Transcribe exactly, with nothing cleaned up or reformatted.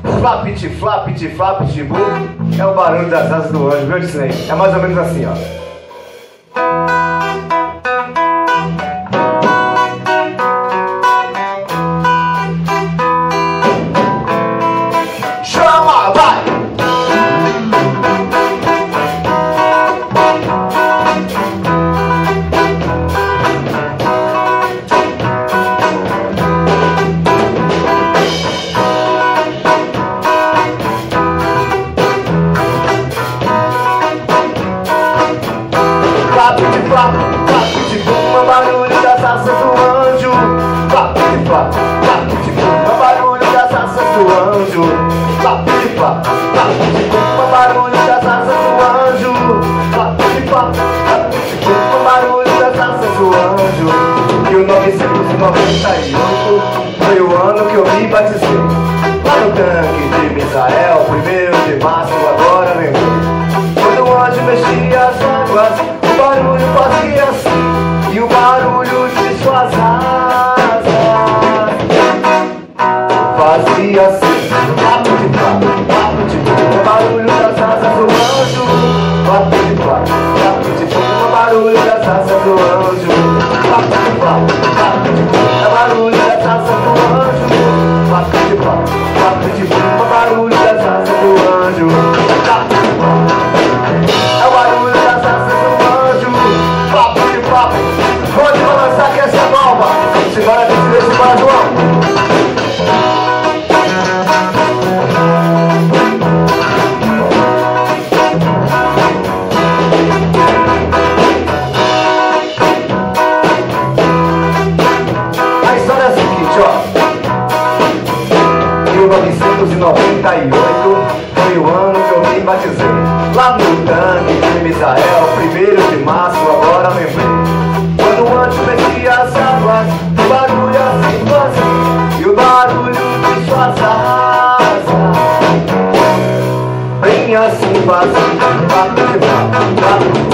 Flapit, flapit, flapit, bum. É o barulho das asas do anjo, viu, Disney? É mais ou menos assim, ó. Chama, vai! Flapit, flap, flapit, bum, é o barulho das asas do anjo. Flapit, flap, flapit, bum, é o barulho das asas do anjo. Flapit, flap, flapit, bum, é o barulho das asas do anjo. Flapit, flap, flapit, bum, é o barulho das asas do anjo. mil novecentos e noventa e oito foi o ano que eu me batizei. Lá no tanque de Misael, primeiro de março, agora lembrei. Quando o anjo mexia as águas, o barulho fazia assim, e o barulho de suas asas fazia assim. Papo de papo, papo de papo, o barulho das asas do anjo. Papo de papo, papo de papo, o barulho das asas do anjo. Papo de papo, papo de papo, o barulho das asas do anjo. Papo de papo, papo de papo, o barulho das asas do anjo. Papo de papo, é o barulho das asas do anjo. Papo de papo, pode balançar que essa é nova. Segura desse desse para João. A história é a seguinte, ó. mil novecentos e noventa e oito foi o ano que eu me batizei. Lá no tanque de Misael, primeiro de março, agora lembrei. Quando o anjo mexia as águas, o barulho assim fazia, e o barulho de suas asas bem assim fazia. Papo de papo, papo de